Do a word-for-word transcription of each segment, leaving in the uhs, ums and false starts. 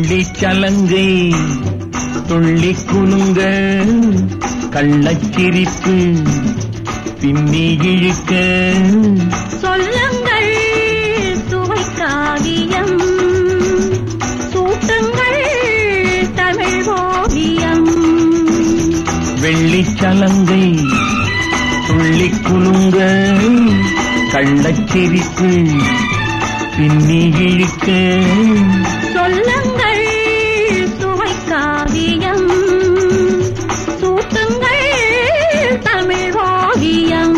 வெள்ளிச் சலங்கை துள்ளி குலுங்க கள்ளச்சிரிப்பு பின்னி இழுக்க சொல்லுங்கள் சுவைக்காவியம் சூட்டுங்கள் தமிழ் ஓவியம். வெள்ளிச் சலங்கை துள்ளி குலுங்க கள்ளச்சிரிப்பு பின்னி இழுக்க சொல்லுங்கள் சுவைக்காவியம் சூட்டுங்கள் தமிழ் ஓவியம்.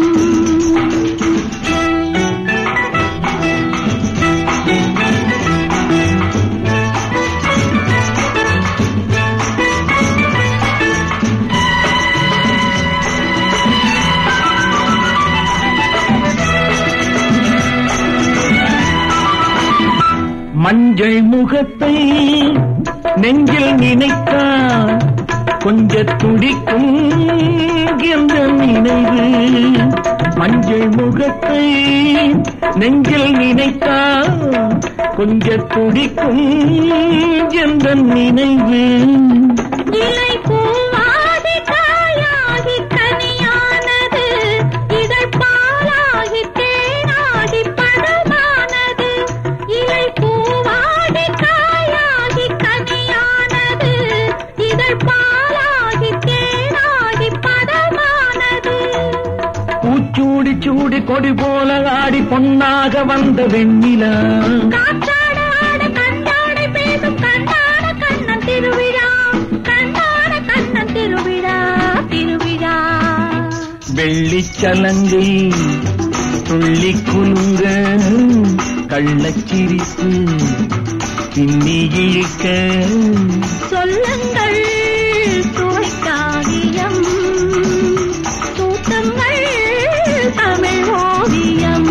மஞ்சள் முகத்தை நெஞ்சில் நினைத்தால் கொஞ்ச துடிக்கும் என்ற நினைவு. மஞ்சள் முகத்தை நெஞ்சில் நினைத்தால் கொஞ்ச துடிக்கும் என்ற நினைவு. இலை பூவாகி காயாகி கனியானது இதழ் பாலாகி தேனாகி பழமானது. இலை பூவாகி காயாகி கனியானது இதழ் பாலாகி தேனாகி பழமானது. பூச்சூடி சூடி கொடி போல ஆடி பொன்னாக வந்த வெண்ணிலா காற்றாட ஆட கண்டாடை பேசும் கண்ணாட கண்ணன் திருவிழா கண்ணாட கண்ணன் திருவிழா திருவிழா. வெள்ளிச் சலங்கை துள்ளி குலுங்க கள்ளச்சிரிப்பு பின்னி இழுக்க சொல்லுங்கள் சுவைக்காவியம் சூட்டுங்கள் தமிழ் ஓவியம்.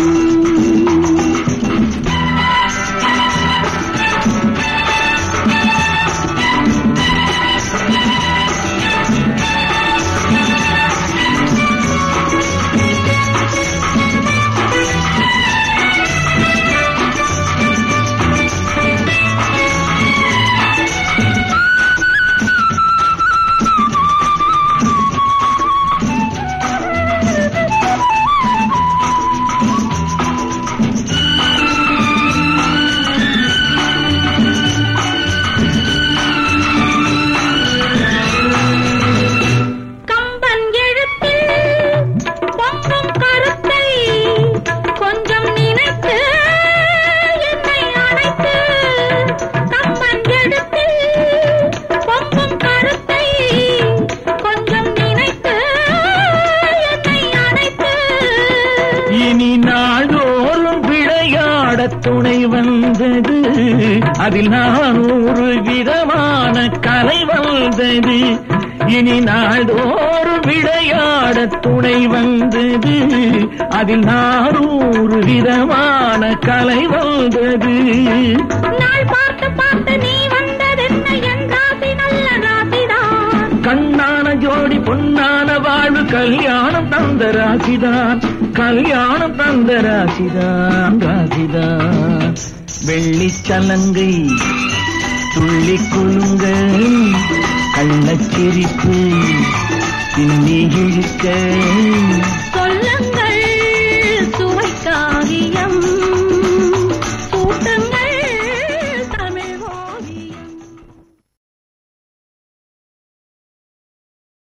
இனி நாள்தோறும் விளையாட துணை வந்தது அதில் நானூறு விதமான கலை வந்தது. இனி நாள்தோறும் விளையாட துணை வந்தது அதில் நானூறு விதமான கலை வந்தது. நாள் பார்த்து பார்த்து நீ வந்ததென்ன என் ராசி நல்ல ராசிதான். கண்ணான ஜோடி பொன்னான வாழ்வு கல்யாணம் தந்த ராசிதான் கல்யாணம் தந்த ராசிதான் ராசிதான். வெள்ளிச் சலங்கை துள்ளி குலுங்க கள்ளச்சிரிப்பு பின்னி இழுக்க